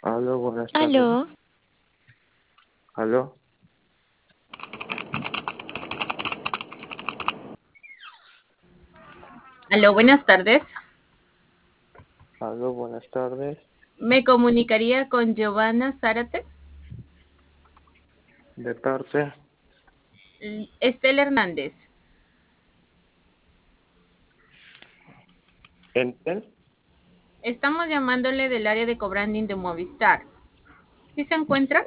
Aló, buenas tardes. Aló, Aló, Aló, buenas tardes. aló, buenas tardes. ¿Me comunicaría con Giovanna Zárate? De parte, Estela Hernández. Entel. Estamos llamándole del área de cobranding de Movistar. ¿Sí se encuentra?